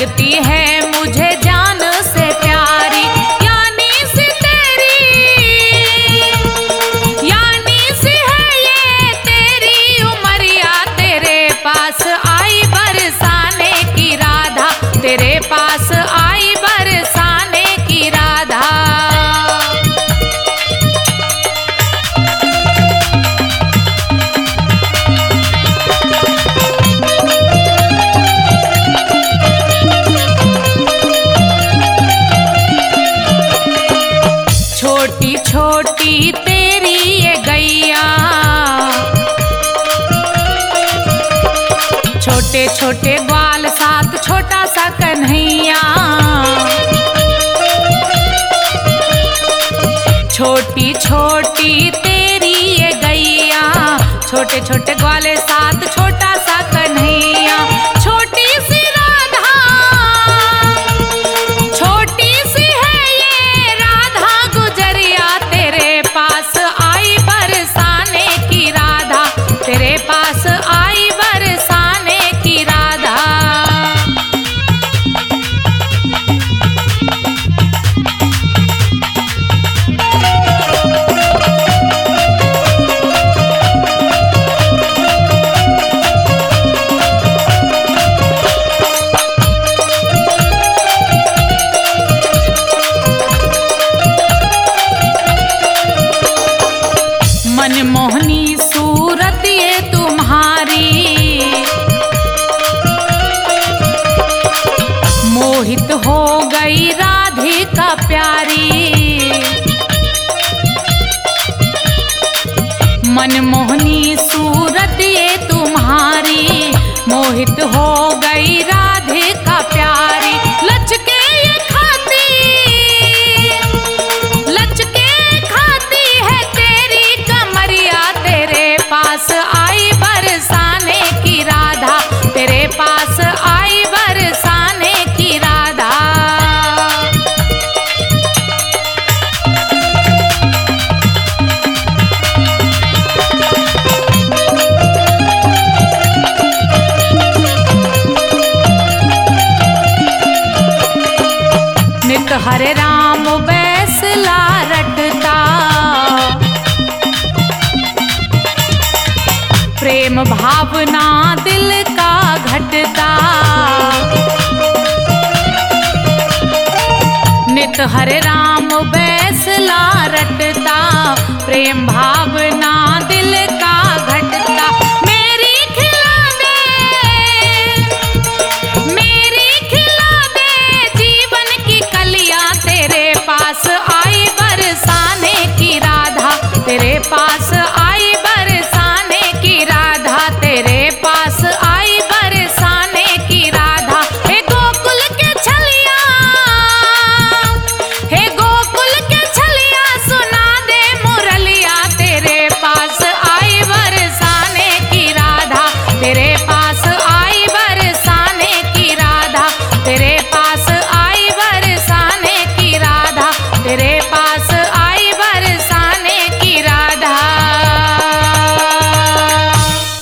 लगती है मुझे जान से प्यारी, यानी सी तेरी, यानी सी है ये तेरी उमरिया। तेरे पास आई बरसाने की राधा, तेरे पास आई बरसाने की राधा। छोटी छोटी तेरी ये गैया, छोटे छोटे ग्वाल साथ छोटा सा कन्हैया। छोटी छोटी तेरी ये गैया, छोटे छोटे ग्वाले साथ छोटा सा कन्हैया। छोटी सी राधा, छोटी सी है ये राधा गुजरिया। तेरे पास आई बरसाने की राधा, तेरे पास आई बरसाने की राधा। मनमोहनी सूरत ये तुम्हारी, मोहित हो गई राधिका प्यारी। मनमोहनी सूरत ये तुम्हारी, मोहित हो गई राधिका प्यारी। लचके ये खाती, लचके खाती है तेरी कमरिया। तेरे पास आई बरसाने की राधा, तेरे पास आई बरसाने की राधा। नित हरे राम बैसला रटता, प्रेम भावना दिल का घटता। नित हरे राम बैसला रटता, प्रेम भावना दिल का घटता। मेरी खिला दे, मेरी खिला दे जीवन की कलियां। तेरे पास आई बरसाने की राधा, तेरे पास